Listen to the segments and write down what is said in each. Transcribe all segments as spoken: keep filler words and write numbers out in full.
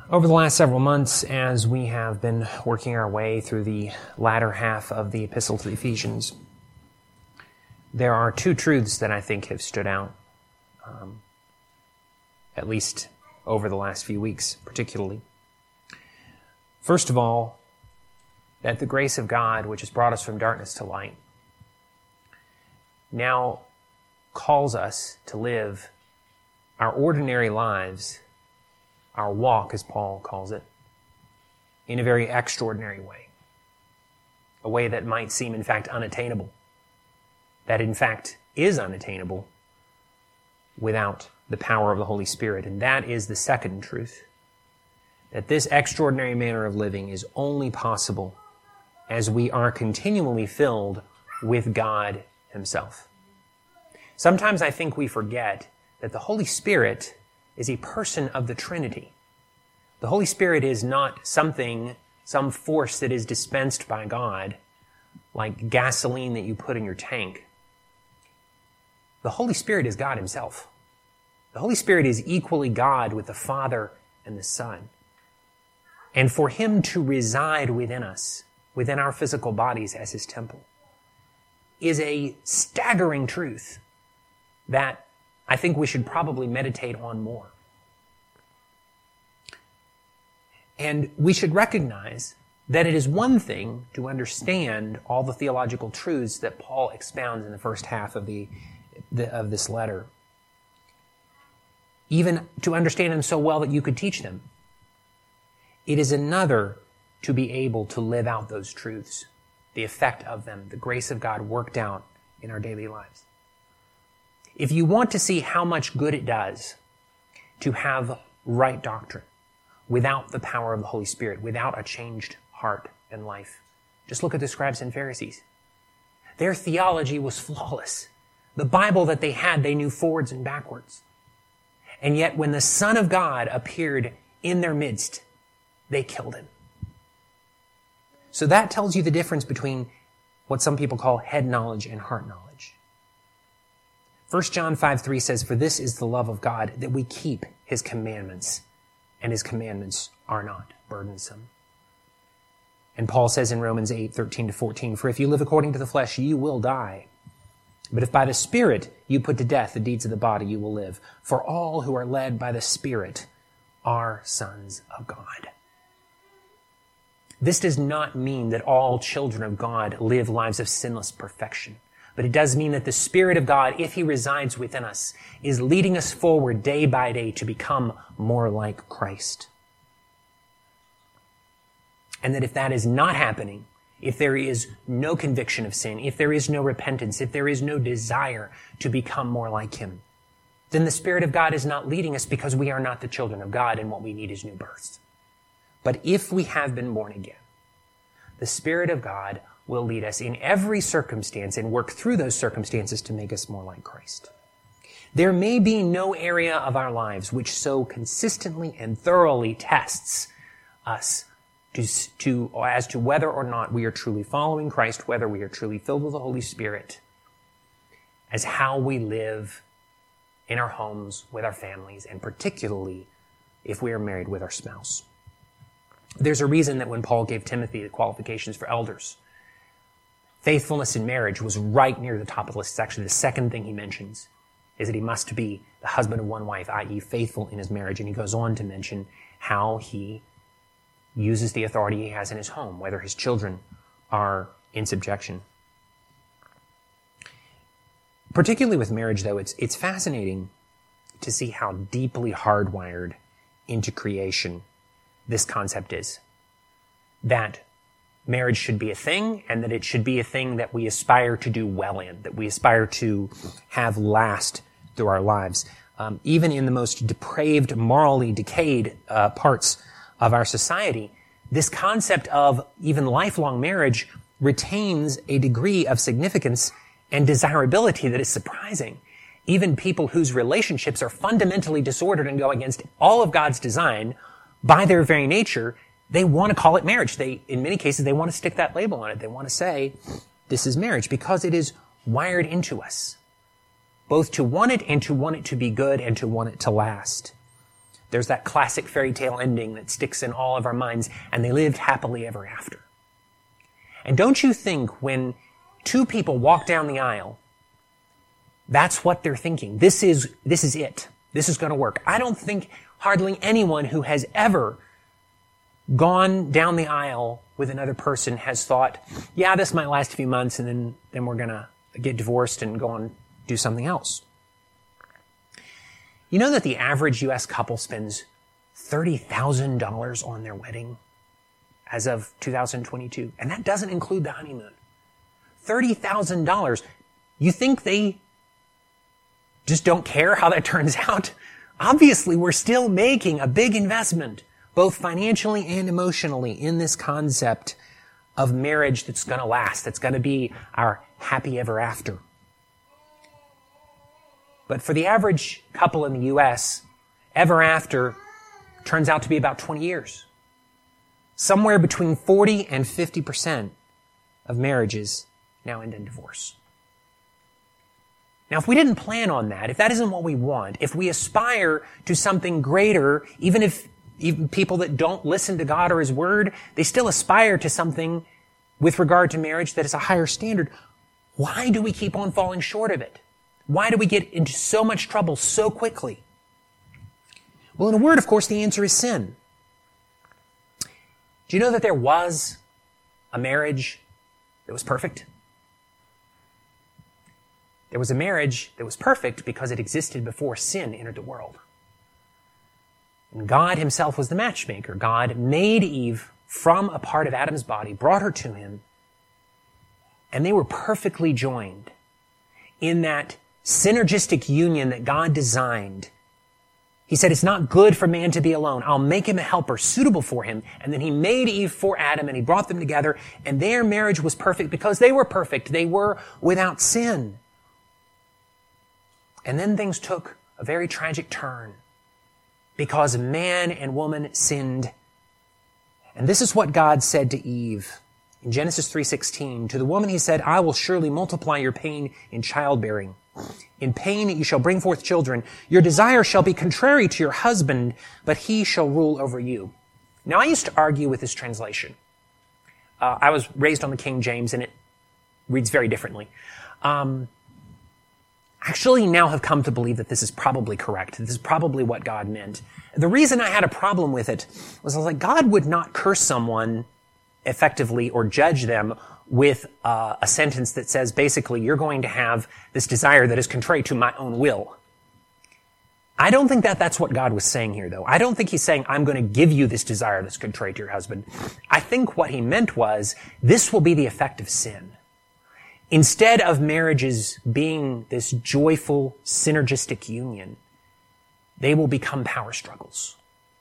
Over the last several months, as we have been working our way through the latter half of the Epistle to the Ephesians, there are two truths that I think have stood out, um, at least over the last few weeks, particularly. First of all, that the grace of God, which has brought us from darkness to light, now calls us to live our ordinary lives, our walk, as Paul calls it, in a very extraordinary way. A way that might seem, in fact, unattainable. That, in fact, is unattainable without the power of the Holy Spirit. And that is the second truth. That this extraordinary manner of living is only possible as we are continually filled with God Himself. Sometimes I think we forget that the Holy Spirit is a person of the Trinity. The Holy Spirit is not something, some force that is dispensed by God, like gasoline that you put in your tank. The Holy Spirit is God Himself. The Holy Spirit is equally God with the Father and the Son. And for Him to reside within us, within our physical bodies as His temple, is a staggering truth that I think we should probably meditate on more. And we should recognize that it is one thing to understand all the theological truths that Paul expounds in the first half of the, the of this letter, even to understand them so well that you could teach them. It is another to be able to live out those truths, the effect of them, the grace of God worked out in our daily lives. If you want to see how much good it does to have right doctrine without the power of the Holy Spirit, without a changed heart and life, just look at the scribes and Pharisees. Their theology was flawless. The Bible that they had, they knew forwards and backwards. And yet when the Son of God appeared in their midst, they killed Him. So that tells you the difference between what some people call head knowledge and heart knowledge. First John five three says, "For this is the love of God, that we keep His commandments, and His commandments are not burdensome." And Paul says in Romans eight thirteen to fourteen, "For if you live according to the flesh, you will die. But if by the Spirit you put to death the deeds of the body, you will live. For all who are led by the Spirit are sons of God." This does not mean that all children of God live lives of sinless perfection. But it does mean that the Spirit of God, if He resides within us, is leading us forward day by day to become more like Christ. And that if that is not happening, if there is no conviction of sin, if there is no repentance, if there is no desire to become more like Him, then the Spirit of God is not leading us because we are not the children of God and what we need is new birth. But if we have been born again, the Spirit of God will lead us in every circumstance and work through those circumstances to make us more like Christ. There may be no area of our lives which so consistently and thoroughly tests us to, to, as to whether or not we are truly following Christ, whether we are truly filled with the Holy Spirit, as how we live in our homes, with our families, and particularly if we are married with our spouse. There's a reason that when Paul gave Timothy the qualifications for elders, faithfulness in marriage was right near the top of the list. It's actually the second thing he mentions is that he must be the husband of one wife, that is faithful in his marriage. And he goes on to mention how he uses the authority he has in his home, whether his children are in subjection. Particularly with marriage, though, it's, it's fascinating to see how deeply hardwired into creation this concept is. That marriage should be a thing, and that it should be a thing that we aspire to do well in, that we aspire to have last through our lives. Um, even in the most depraved, morally decayed uh, parts of our society, this concept of even lifelong marriage retains a degree of significance and desirability that is surprising. Even people whose relationships are fundamentally disordered and go against all of God's design, by their very nature, they want to call it marriage. They, in many cases, they want to stick that label on it. They want to say, this is marriage, because it is wired into us, both to want it and to want it to be good and to want it to last. There's that classic fairy tale ending that sticks in all of our minds, and they lived happily ever after. And don't you think when two people walk down the aisle, that's what they're thinking. This is, this is it. This is going to work. I don't think hardly anyone who has ever gone down the aisle with another person has thought, yeah, this might last a few months and then, then we're going to get divorced and go on do something else. You know that the average U S couple spends thirty thousand dollars on their wedding as of two thousand twenty-two, and that doesn't include the honeymoon. thirty thousand dollars. You think they just don't care how that turns out? Obviously, we're still making a big investment, both financially and emotionally, in this concept of marriage that's going to last, that's going to be our happy ever after. But for the average couple in the U S, ever after turns out to be about twenty years. Somewhere between forty and fifty percent of marriages now end in divorce. Now, if we didn't plan on that, if that isn't what we want, if we aspire to something greater, even if even people that don't listen to God or His Word, they still aspire to something with regard to marriage that is a higher standard, why do we keep on falling short of it? Why do we get into so much trouble so quickly? Well, in a word, of course, the answer is sin. Do you know that there was a marriage that was perfect? There was a marriage that was perfect because it existed before sin entered the world. And God Himself was the matchmaker. God made Eve from a part of Adam's body, brought her to Him, and they were perfectly joined in that synergistic union that God designed. He said, it's not good for man to be alone. I'll make him a helper suitable for him. And then He made Eve for Adam, and He brought them together, and their marriage was perfect because they were perfect. They were without sin. And then things took a very tragic turn because man and woman sinned. And this is what God said to Eve in Genesis three sixteen. To the woman He said, I will surely multiply your pain in childbearing. In pain you shall bring forth children. Your desire shall be contrary to your husband, but he shall rule over you. Now, I used to argue with this translation. Uh, I was raised on the King James, and it reads very differently. Um, actually now have come to believe that this is probably correct. This is probably what God meant. The reason I had a problem with it was I was like, God would not curse someone effectively or judge them with uh, a sentence that says, basically, you're going to have this desire that is contrary to my own will. I don't think that that's what God was saying here, though. I don't think He's saying, I'm going to give you this desire that's contrary to your husband. I think what He meant was, this will be the effect of sin. Instead of marriages being this joyful, synergistic union, they will become power struggles.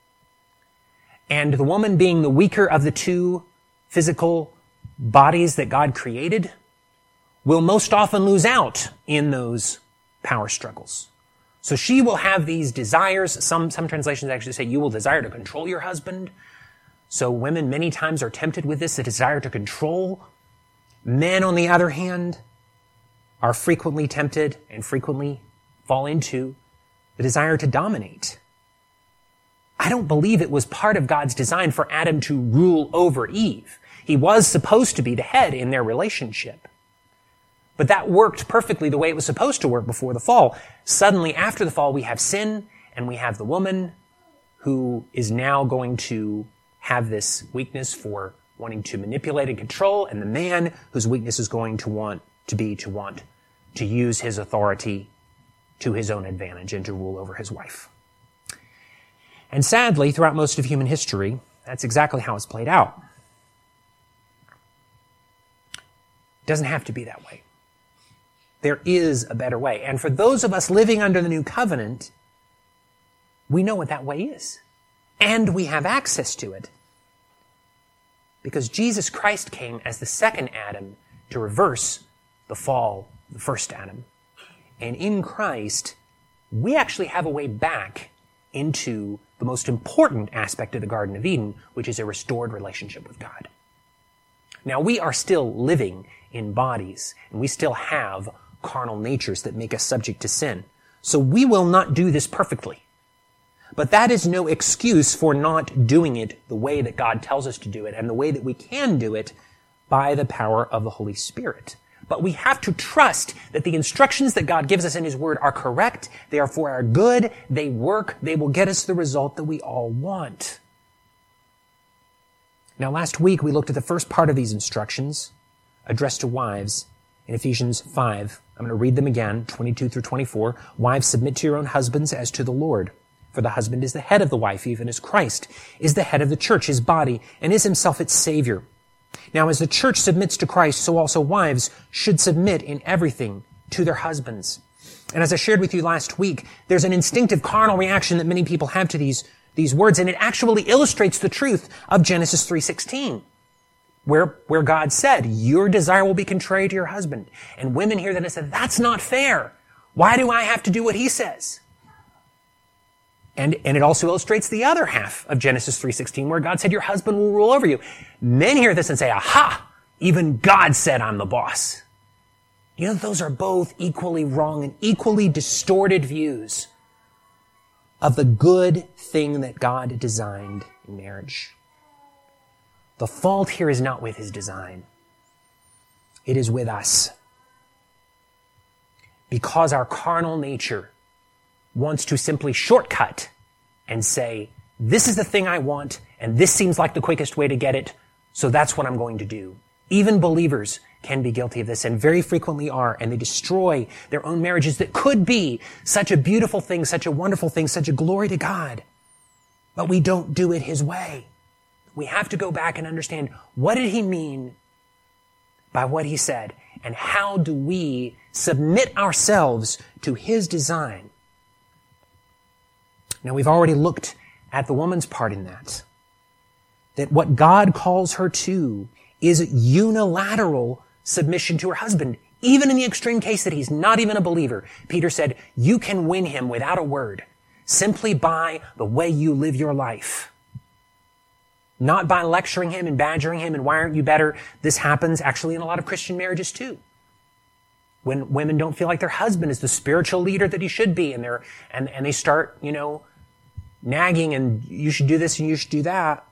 And the woman being the weaker of the two physical bodies that God created will most often lose out in those power struggles. So she will have these desires. Some, some translations actually say you will desire to control your husband. So women many times are tempted with this, a desire to control. Men, on the other hand, are frequently tempted and frequently fall into the desire to dominate. I don't believe it was part of God's design for Adam to rule over Eve. He was supposed to be the head in their relationship. But that worked perfectly the way it was supposed to work before the fall. Suddenly, after the fall, we have sin, and we have the woman who is now going to have this weakness for wanting to manipulate and control, and the man whose weakness is going to want to be to want to use his authority to his own advantage and to rule over his wife. And sadly, throughout most of human history, that's exactly how it's played out. It doesn't have to be that way. There is a better way. And for those of us living under the new covenant, we know what that way is. And we have access to it. Because Jesus Christ came as the second Adam to reverse the fall of the first Adam. And in Christ, we actually have a way back into the most important aspect of the Garden of Eden, which is a restored relationship with God. Now, we are still living in bodies, and we still have carnal natures that make us subject to sin. So we will not do this perfectly. But that is no excuse for not doing it the way that God tells us to do it and the way that we can do it by the power of the Holy Spirit. But we have to trust that the instructions that God gives us in His Word are correct. They are for our good. They work. They will get us the result that we all want. Now, last week we looked at the first part of these instructions addressed to wives in Ephesians five. I'm going to read them again, twenty-two through twenty-four. Wives, submit to your own husbands as to the Lord. For the husband is the head of the wife, even as Christ is the head of the church, His body, and is Himself its Savior. Now, as the church submits to Christ, so also wives should submit in everything to their husbands. And as I shared with you last week, there's an instinctive carnal reaction that many people have to these, these words, and it actually illustrates the truth of Genesis three sixteen, where, where God said, your desire will be contrary to your husband. And women hear that and say, that's not fair. Why do I have to do what he says? And, and it also illustrates the other half of Genesis three sixteen, where God said, your husband will rule over you. Men hear this and say, aha, even God said I'm the boss. You know, those are both equally wrong and equally distorted views of the good thing that God designed in marriage. The fault here is not with His design. It is with us. Because our carnal nature wants to simply shortcut and say, this is the thing I want, and this seems like the quickest way to get it, so that's what I'm going to do. Even believers can be guilty of this, and very frequently are, and they destroy their own marriages that could be such a beautiful thing, such a wonderful thing, such a glory to God. But we don't do it His way. We have to go back and understand, what did He mean by what He said, and how do we submit ourselves to His design? Now, we've already looked at the woman's part in that. That what God calls her to is unilateral submission to her husband, even in the extreme case that he's not even a believer. Peter said, you can win him without a word, simply by the way you live your life. Not by lecturing him and badgering him and why aren't you better. This happens actually in a lot of Christian marriages too. When women don't feel like their husband is the spiritual leader that he should be, and they're and, and they start, you know, nagging and you should do this and you should do that.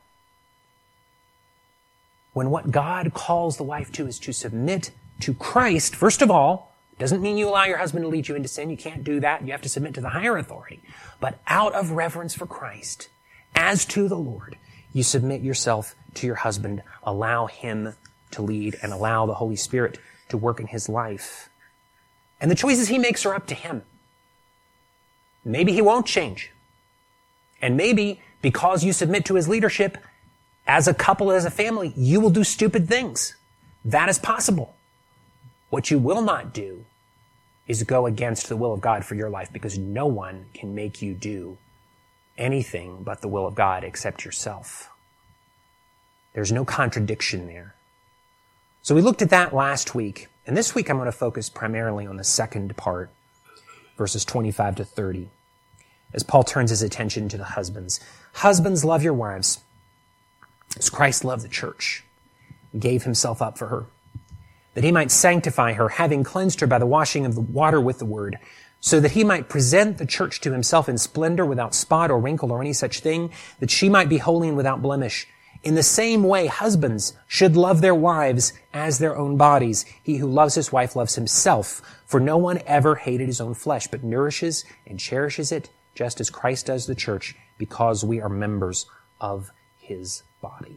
When what God calls the wife to is to submit to Christ, first of all, doesn't mean you allow your husband to lead you into sin. You can't do that. You have to submit to the higher authority. But out of reverence for Christ, as to the Lord, you submit yourself to your husband. Allow him to lead and allow the Holy Spirit to work in his life. And the choices he makes are up to him. Maybe he won't change. And maybe because you submit to his leadership, as a couple, as a family, you will do stupid things. That is possible. What you will not do is go against the will of God for your life, because no one can make you do anything but the will of God except yourself. There's no contradiction there. So we looked at that last week, and this week I'm going to focus primarily on the second part, verses twenty-five to thirty, as Paul turns his attention to the husbands. Husbands, love your wives, as Christ loved the church and gave himself up for her, that he might sanctify her, having cleansed her by the washing of the water with the word, so that he might present the church to himself in splendor, without spot or wrinkle or any such thing, that she might be holy and without blemish. In the same way, husbands should love their wives as their own bodies. He who loves his wife loves himself, for no one ever hated his own flesh, but nourishes and cherishes it, just as Christ does the church, because we are members of his body.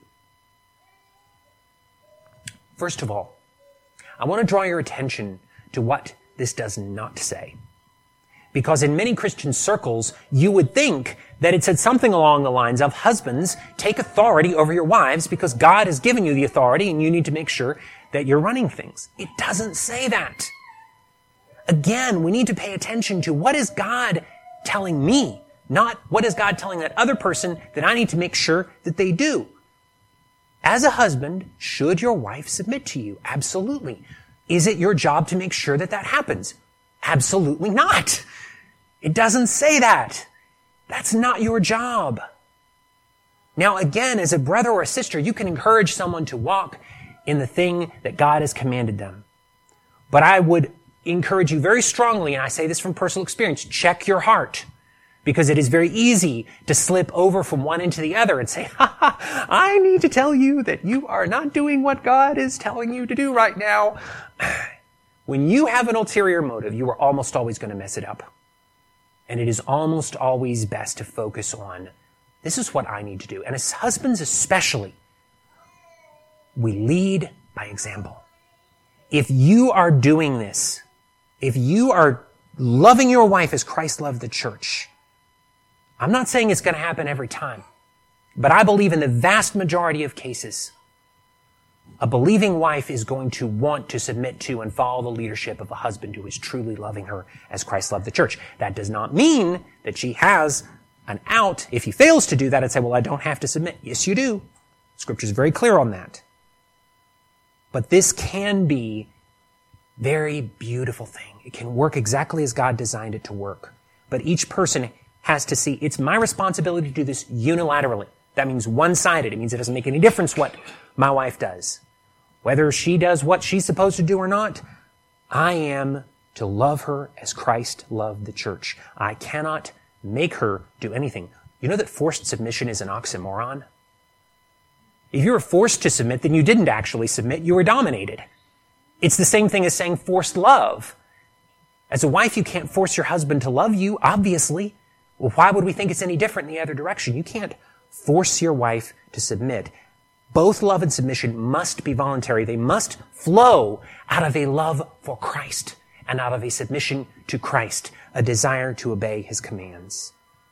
First of all, I want to draw your attention to what this does not say. Because in many Christian circles, you would think that it said something along the lines of, husbands, take authority over your wives because God has given you the authority and you need to make sure that you're running things. It doesn't say that. Again, we need to pay attention to what is God telling me, not what is God telling that other person that I need to make sure that they do. As a husband, should your wife submit to you? Absolutely. Is it your job to make sure that that happens? Absolutely not. It doesn't say that. That's not your job. Now, again, as a brother or a sister, you can encourage someone to walk in the thing that God has commanded them. But I would encourage you very strongly, and I say this from personal experience, check your heart. Because it is very easy to slip over from one into the other and say, ha ha, I need to tell you that you are not doing what God is telling you to do right now. When you have an ulterior motive, you are almost always going to mess it up. And it is almost always best to focus on, this is what I need to do. And as husbands especially, we lead by example. If you are doing this, if you are loving your wife as Christ loved the church, I'm not saying it's going to happen every time, but I believe in the vast majority of cases, a believing wife is going to want to submit to and follow the leadership of a husband who is truly loving her as Christ loved the church. That does not mean that she has an out if he fails to do that and say, well, I don't have to submit. Yes, you do. Scripture is very clear on that. But this can be a very beautiful thing. It can work exactly as God designed it to work. But each person has to see, it's my responsibility to do this unilaterally. That means one-sided. It means it doesn't make any difference what my wife does. Whether she does what she's supposed to do or not, I am to love her as Christ loved the church. I cannot make her do anything. You know that forced submission is an oxymoron? If you were forced to submit, then you didn't actually submit. You were dominated. It's the same thing as saying forced love. As a wife, you can't force your husband to love you, obviously. Well, why would we think it's any different in the other direction? You can't force your wife to submit. Both love and submission must be voluntary. They must flow out of a love for Christ and out of a submission to Christ, a desire to obey his commands.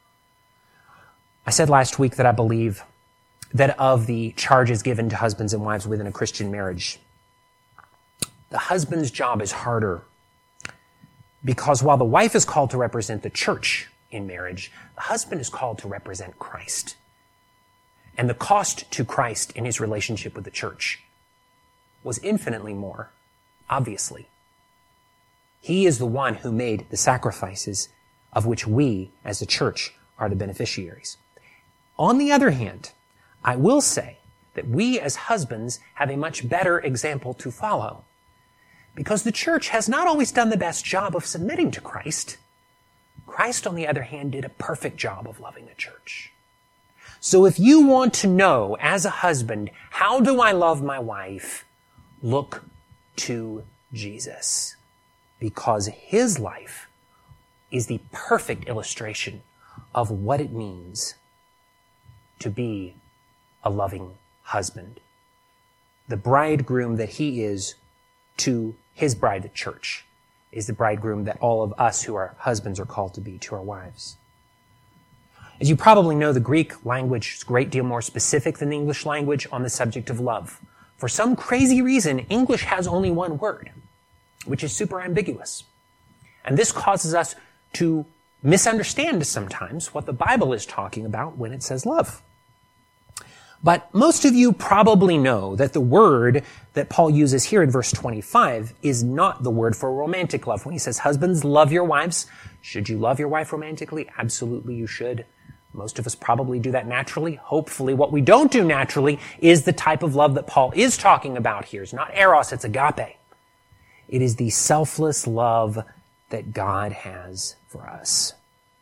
I said last week that I believe that of the charges given to husbands and wives within a Christian marriage, the husband's job is harder because while the wife is called to represent the church in marriage, the husband is called to represent Christ. And the cost to Christ in his relationship with the church was infinitely more, obviously. He is the one who made the sacrifices of which we, as a church, are the beneficiaries. On the other hand, I will say that we as husbands have a much better example to follow, because the church has not always done the best job of submitting to Christ. Christ, on the other hand, did a perfect job of loving the church. So if you want to know, as a husband, how do I love my wife? Look to Jesus, because his life is the perfect illustration of what it means to be a loving husband. The bridegroom that he is to his bride, the church, is the bridegroom that all of us who are husbands are called to be to our wives. As you probably know, the Greek language is a great deal more specific than the English language on the subject of love. For some crazy reason, English has only one word, which is super ambiguous. And this causes us to misunderstand sometimes what the Bible is talking about when it says love. But most of you probably know that the word that Paul uses here in verse twenty-five is not the word for romantic love. When he says, husbands, love your wives, should you love your wife romantically? Absolutely you should. Most of us probably do that naturally. Hopefully what we don't do naturally is the type of love that Paul is talking about here. It's not eros, it's agape. It is the selfless love that God has for us.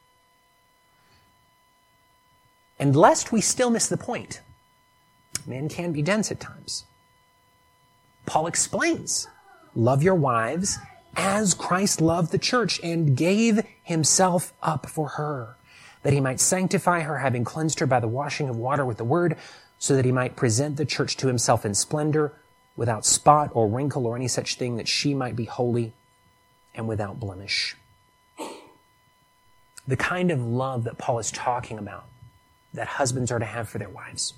And lest we still miss the point, men can be dense at times. Paul explains, love your wives as Christ loved the church and gave himself up for her, that he might sanctify her, having cleansed her by the washing of water with the word, so that he might present the church to himself in splendor, without spot or wrinkle or any such thing, that she might be holy and without blemish. The kind of love that Paul is talking about, that husbands are to have for their wives,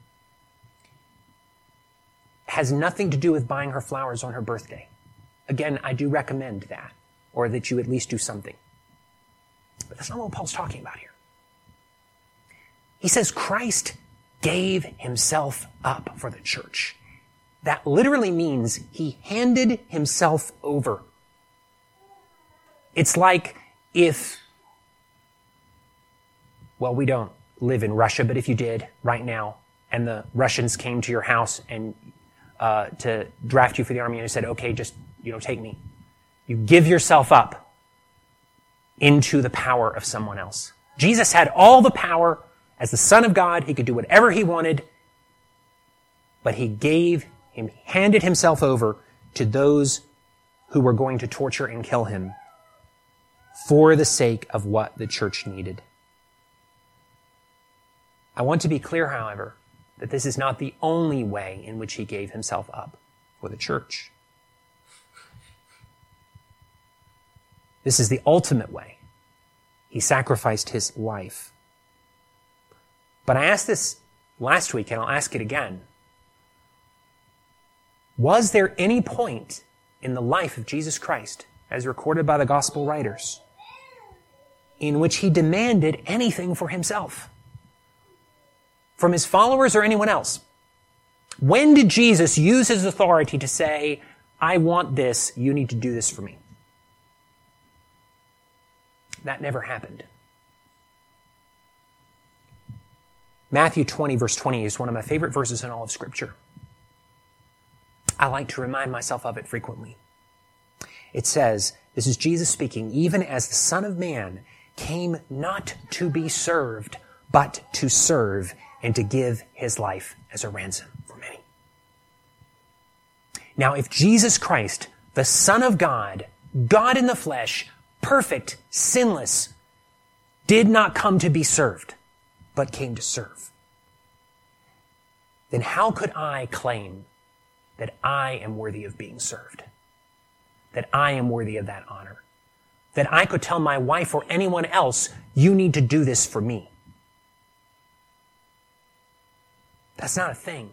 has nothing to do with buying her flowers on her birthday. Again, I do recommend that, or that you at least do something. But that's not what Paul's talking about here. He says Christ gave himself up for the church. That literally means he handed himself over. It's like if, well, we don't live in Russia, but if you did right now, and the Russians came to your house and uh, to draft you for the army, and you said, okay, just, you know, take me. You give yourself up into the power of someone else. Jesus had all the power. As the Son of God, he could do whatever he wanted, but he gave, he handed himself over to those who were going to torture and kill him for the sake of what the church needed. I want to be clear, however, that this is not the only way in which he gave himself up for the church. This is the ultimate way. He sacrificed his life. But I asked this last week, and I'll ask it again. Was there any point in the life of Jesus Christ, as recorded by the gospel writers, in which he demanded anything for himself? From his followers or anyone else? When did Jesus use his authority to say, I want this, you need to do this for me? That never happened. Matthew twenty, verse twenty is one of my favorite verses in all of Scripture. I like to remind myself of it frequently. It says, this is Jesus speaking, even as the Son of Man came not to be served, but to serve and to give his life as a ransom for many. Now, if Jesus Christ, the Son of God, God in the flesh, perfect, sinless, did not come to be served, but came to serve, then how could I claim that I am worthy of being served? That I am worthy of that honor? That I could tell my wife or anyone else, you need to do this for me? That's not a thing.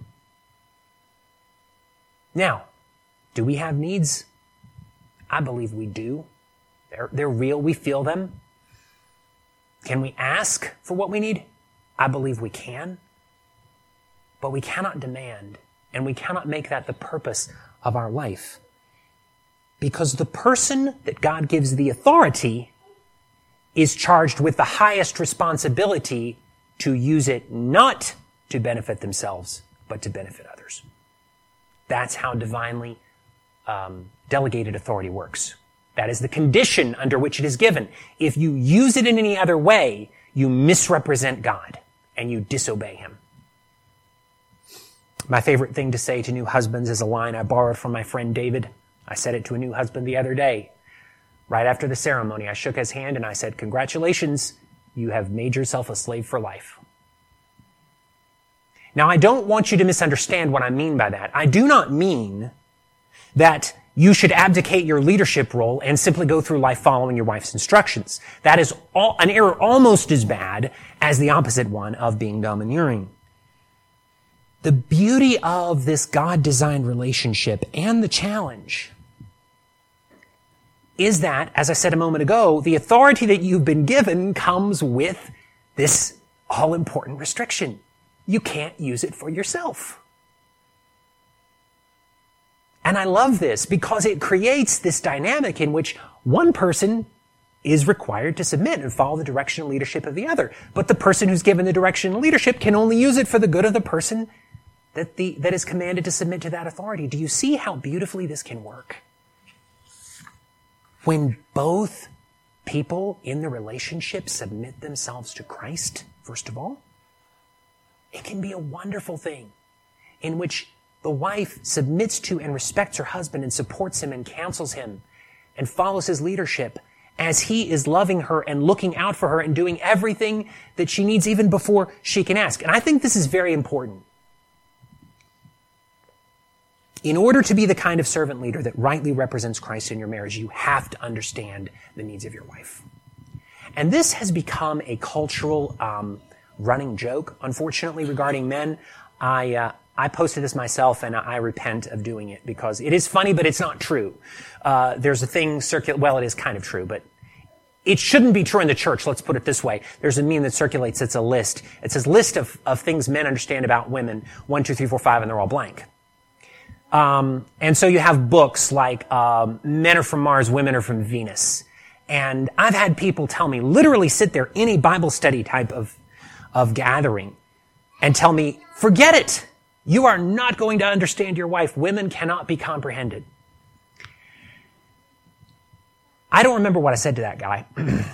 Now, do we have needs? I believe we do. They're, they're real. We feel them. Can we ask for what we need? I believe we can. But we cannot demand, and we cannot make that the purpose of our life. Because the person that God gives the authority is charged with the highest responsibility to use it not to benefit themselves, but to benefit others. That's how divinely um, delegated authority works. That is the condition under which it is given. If you use it in any other way, you misrepresent God and you disobey him. My favorite thing to say to new husbands is a line I borrowed from my friend David. I said it to a new husband the other day. Right after the ceremony, I shook his hand and I said, "Congratulations, you have made yourself a slave for life." Now, I don't want you to misunderstand what I mean by that. I do not mean that you should abdicate your leadership role and simply go through life following your wife's instructions. That is all, an error almost as bad as the opposite one of being domineering. The beauty of this God-designed relationship and the challenge is that, as I said a moment ago, the authority that you've been given comes with this all-important restriction. You can't use it for yourself. And I love this because it creates this dynamic in which one person is required to submit and follow the direction and leadership of the other. But the person who's given the direction and leadership can only use it for the good of the person that the that is commanded to submit to that authority. Do you see how beautifully this can work? When both people in the relationship submit themselves to Christ, first of all, it can be a wonderful thing in which the wife submits to and respects her husband and supports him and counsels him and follows his leadership as he is loving her and looking out for her and doing everything that she needs even before she can ask. And I think this is very important. In order to be the kind of servant leader that rightly represents Christ in your marriage, you have to understand the needs of your wife. And this has become a cultural um, running joke, unfortunately, regarding men. I uh, I posted this myself, and I repent of doing it because it is funny, but it's not true. Uh, there's a thing circulate. Well, it is kind of true, but it shouldn't be true in the church. Let's put it this way: there's a meme that circulates. It's a list. It says list of of things men understand about women. One, two, three, four, five, and they're all blank. Um, and so you have books like um, Men Are From Mars, Women Are From Venus. And I've had people tell me, literally sit there in a Bible study type of of gathering and tell me, forget it. You are not going to understand your wife. Women cannot be comprehended. I don't remember what I said to that guy,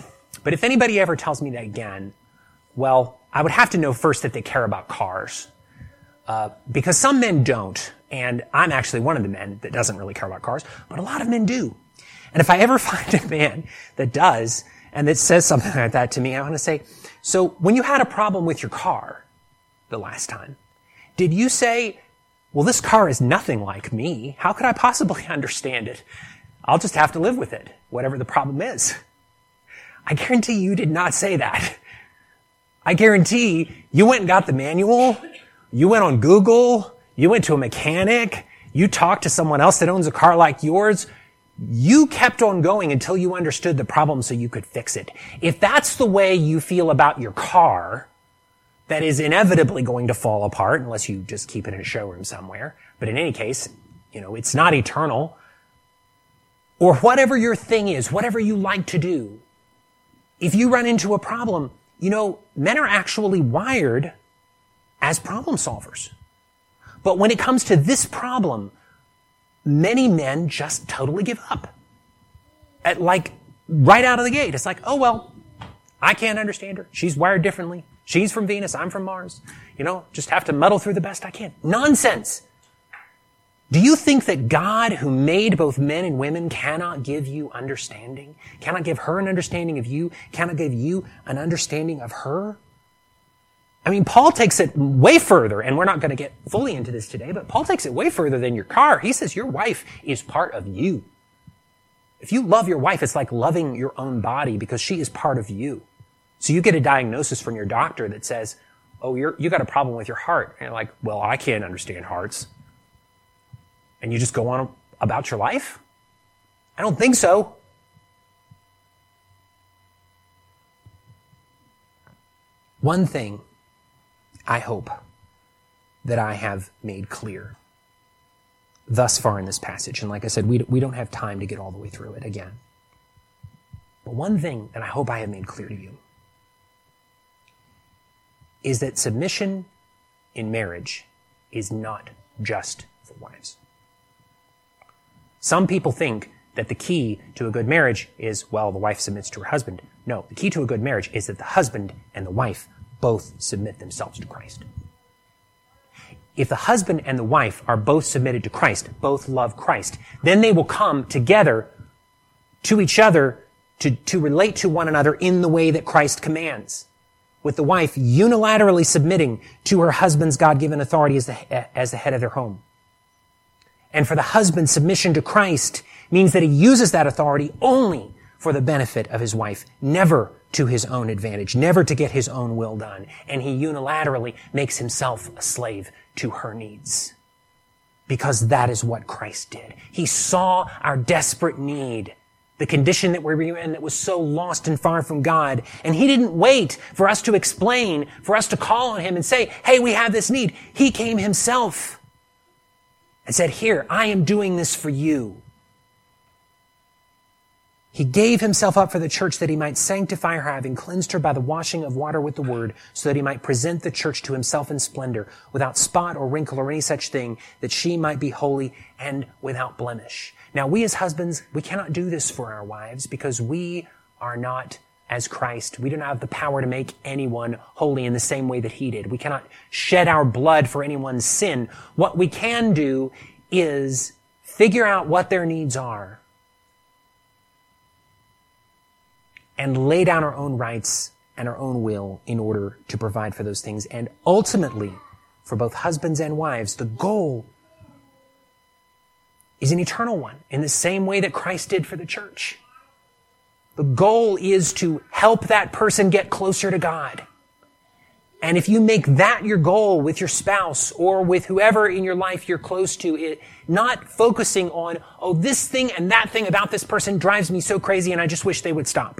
But if anybody ever tells me that again, well, I would have to know first that they care about cars. Uh, because some men don't, and I'm actually one of the men that doesn't really care about cars, but a lot of men do. And if I ever find a man that does, and that says something like that to me, I want to say, so when you had a problem with your car the last time, did you say, well, this car is nothing like me. How could I possibly understand it? I'll just have to live with it, whatever the problem is. I guarantee you did not say that. I guarantee you went and got the manual. You went on Google. You went to a mechanic. You talked to someone else that owns a car like yours. You kept on going until you understood the problem so you could fix it. If that's the way you feel about your car, that is inevitably going to fall apart unless you just keep it in a showroom somewhere. But in any case, you know, it's not eternal. Or whatever your thing is, whatever you like to do. If you run into a problem, you know, men are actually wired as problem solvers. But when it comes to this problem, many men just totally give up. At like, right out of the gate. It's like, oh, well, I can't understand her. She's wired differently. She's from Venus. I'm from Mars. You know, just have to muddle through the best I can. Nonsense. Do you think that God, who made both men and women, cannot give you understanding? Cannot give her an understanding of you? Cannot give you an understanding of her? I mean, Paul takes it way further, and we're not going to get fully into this today, but Paul takes it way further than your car. He says your wife is part of you. If you love your wife, it's like loving your own body because she is part of you. So you get a diagnosis from your doctor that says, oh, you're, you got a problem with your heart. And you're like, well, I can't understand hearts. And you just go on about your life? I don't think so. One thing I hope that I have made clear thus far in this passage, and like I said, we, we don't have time to get all the way through it again. But one thing that I hope I have made clear to you is that submission in marriage is not just for wives. Some people think that the key to a good marriage is, well, the wife submits to her husband. No, the key to a good marriage is that the husband and the wife both submit themselves to Christ. If the husband and the wife are both submitted to Christ, both love Christ, then they will come together to each other to, to relate to one another in the way that Christ commands. With the wife unilaterally submitting to her husband's God-given authority as the, as the head of their home. And for the husband, submission to Christ means that he uses that authority only for the benefit of his wife, never to his own advantage, never to get his own will done. And he unilaterally makes himself a slave to her needs. Because that is what Christ did. He saw our desperate need, the condition that we were in that was so lost and far from God. And he didn't wait for us to explain, for us to call on him and say, hey, we have this need. He came himself and said, here, I am doing this for you. He gave himself up for the church that he might sanctify her, having cleansed her by the washing of water with the word, so that he might present the church to himself in splendor, without spot or wrinkle or any such thing, that she might be holy and without blemish. Now, we as husbands, we cannot do this for our wives because we are not as Christ. We do not have the power to make anyone holy in the same way that he did. We cannot shed our blood for anyone's sin. What we can do is figure out what their needs are and lay down our own rights and our own will in order to provide for those things. And ultimately, for both husbands and wives, the goal is an eternal one, in the same way that Christ did for the church. The goal is to help that person get closer to God. And if you make that your goal with your spouse or with whoever in your life you're close to, it, not focusing on, oh, this thing and that thing about this person drives me so crazy and I just wish they would stop.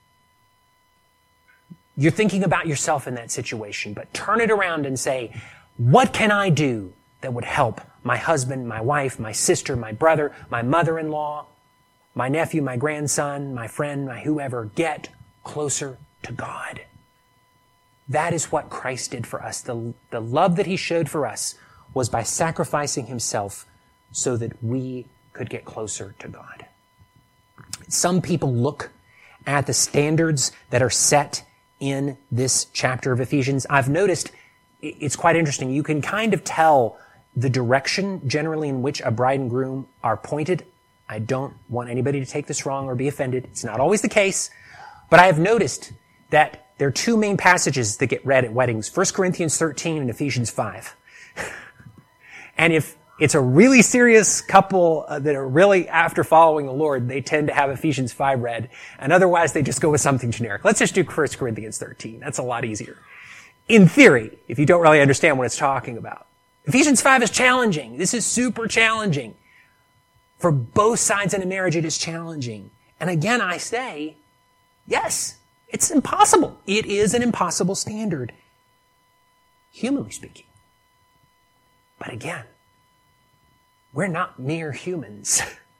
You're thinking about yourself in that situation, but turn it around and say, what can I do that would help my husband, my wife, my sister, my brother, my mother-in-law, my nephew, my grandson, my friend, my whoever, get closer to God? That is what Christ did for us. The, the love that he showed for us was by sacrificing himself so that we could get closer to God. Some people look at the standards that are set in this chapter of Ephesians, I've noticed it's quite interesting. You can kind of tell the direction generally in which a bride and groom are pointed. I don't want anybody to take this wrong or be offended. It's not always the case. But I have noticed that there are two main passages that get read at weddings, First Corinthians thirteen and Ephesians five. And if it's a really serious couple uh, that are really after following the Lord, they tend to have Ephesians five read. And otherwise, they just go with something generic. Let's just do First Corinthians thirteen. That's a lot easier. In theory, if you don't really understand what it's talking about. Ephesians five is challenging. This is super challenging. For both sides in a marriage, it is challenging. And again, I say, yes, it's impossible. It is an impossible standard, humanly speaking. But again, we're not mere humans.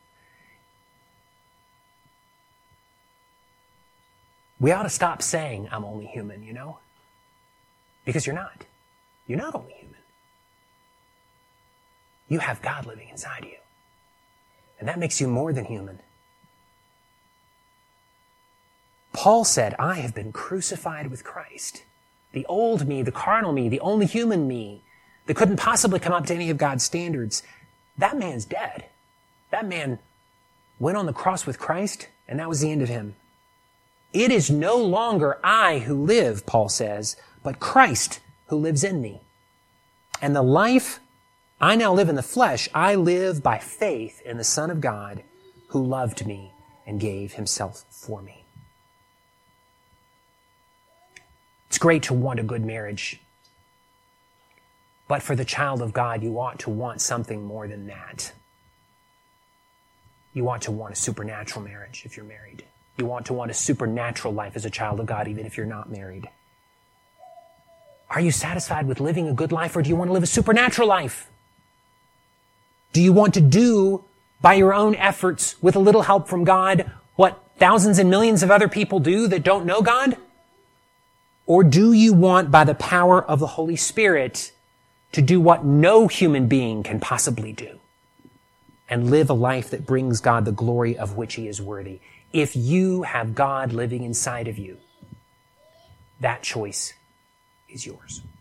We ought to stop saying, I'm only human, you know? Because you're not. You're not only human. You have God living inside you. And that makes you more than human. Paul said, I have been crucified with Christ. The old me, the carnal me, the only human me that couldn't possibly come up to any of God's standards, that man's dead. That man went on the cross with Christ, and that was the end of him. It is no longer I who live, Paul says, but Christ who lives in me. And the life I now live in the flesh, I live by faith in the Son of God who loved me and gave himself for me. It's great to want a good marriage. But for the child of God, you ought to want something more than that. You ought to want a supernatural marriage if you're married. You want to want a supernatural life as a child of God, even if you're not married. Are you satisfied with living a good life, or do you want to live a supernatural life? Do you want to do, by your own efforts, with a little help from God, what thousands and millions of other people do that don't know God? Or do you want, by the power of the Holy Spirit, to do what no human being can possibly do and live a life that brings God the glory of which he is worthy? If you have God living inside of you, that choice is yours.